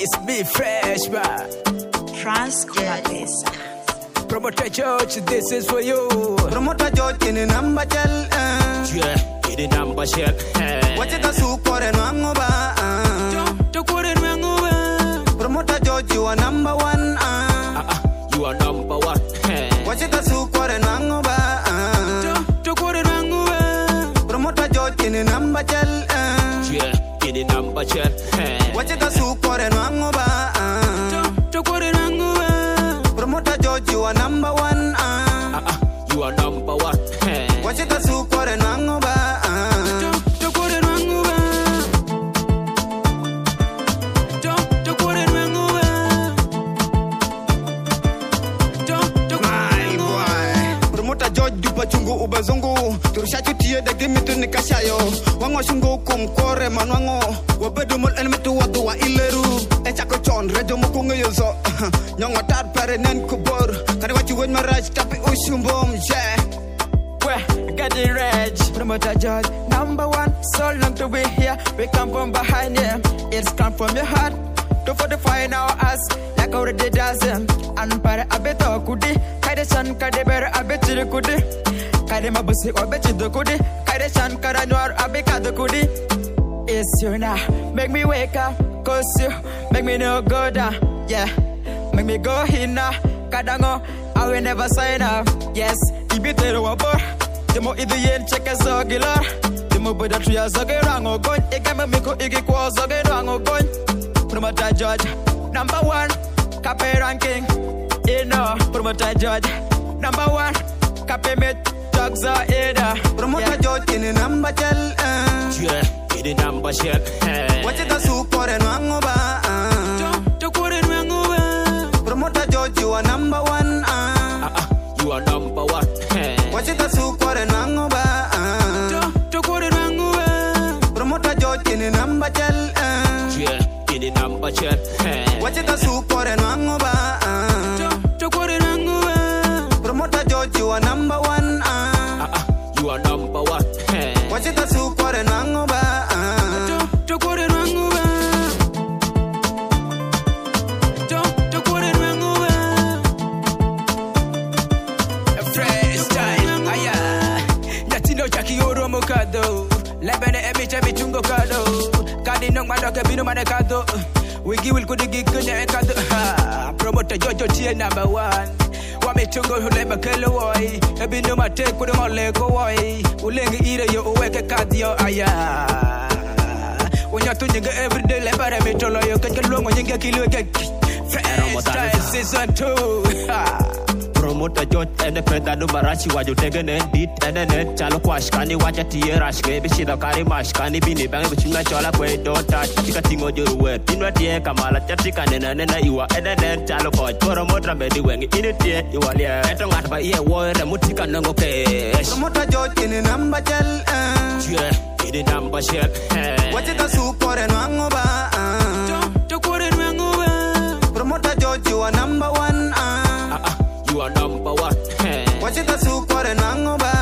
It's me fresh, man. Transcribers. Promoter George, this is for you. Promoter George in the number gel. Yeah, in the number shell. Watch it a super and wangoba. Promoter George, you are number one. You are number one. Watch it a super and wangoba. Promoter George in the number gel. Yeah, in the number shell. Watch it a super and wangoba. Promoter George, you are number one. You are number one. Watch it a super and wangoba. Chungu ubazungu turushachu tie de gimitu nikashayo wango shungu kumkore manwango wabedu mul enmetu wadu wa ileru echako chon rejo mukungu yozo nyongo tar pare nen kubor kare wachi wen maraj tapi ushumbom yeah we get the rage Promoter George number one so long to be here we come from behind you it's come from your heart to for the fire now us like already dancing and para abeto kudi kade san kade ber abetiri kudi kade mabusi obeti do kudi kade san kara noir abeka do kudi it's you now make me wake up cause you make me no go down yeah make me go in now kadango I will never sign up yes ibitero wabor demo idiyen check so gilor demo boda tria so gerango gon igame miko igikwo so gerango gon Promoter George number one Cape ranking Promoter George number one Cape met dogs are Ada Promoter George in the number gel. Yeah, in the number shell. Watch it a super and wangoba. Promoter George, you are number one. You are number one. Watch it a super and wangoba. Promoter George in the number gel. Yeah, in the number shell. Watch it a super and wangoba. Promoter George, you are number one. You are number one. Watch it a super and wangoba. Lebene emiche michungo kado kadi nong madoke bino mane kado wigi will kudi gikunya kado Promoter George tie number one wamichungo hulema kelo woi ebino mate kudu moleko woi ulengi ire yo uweke kadio aya unyatu nyinga everyday lebare mitolo yo kenke luongo nyinga kilo keki Freestyle season 2 Promoter George and the Pedro Marachi waju tegen and beat and then chalo kwash kani wacha tie rash ke bishida kari mash kani bini bang bichuna chola kwe don't touch tika tingo juru we tinwa tie kamala chatika nena iwa and then chalo ko promoter mbedi wengi ini tie iwa lia eto ngata ba ye wo re mutika nango ke Promoter George in the number gel. Yeah, in the number shell. Watch it a super and wangoba. Promoter George, you are number one. You are number one. Watch it a super and wangoba.